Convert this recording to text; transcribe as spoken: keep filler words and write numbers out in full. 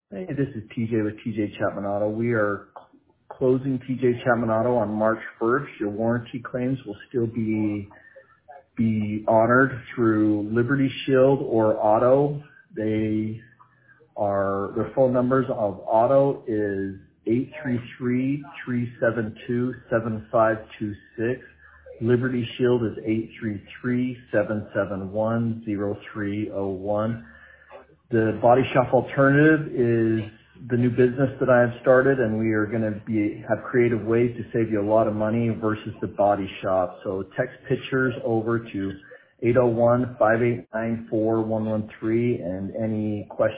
Hey, this is T J with T J Chapman Auto. We are closing T J Chapman Auto on March first. Your warranty claims will still be be honored through Liberty Shield or Auto. They are their phone numbers of Auto is eight three three, three seven two, seven five two six. Liberty Shield is eight three three, seven seven one, zero three zero one. The Body Shop Alternative is the new business that I have started, and we are going to be have creative ways to save you a lot of money versus the Body Shop. So text pictures over to eight oh one, five eight nine, four one one three, and any questions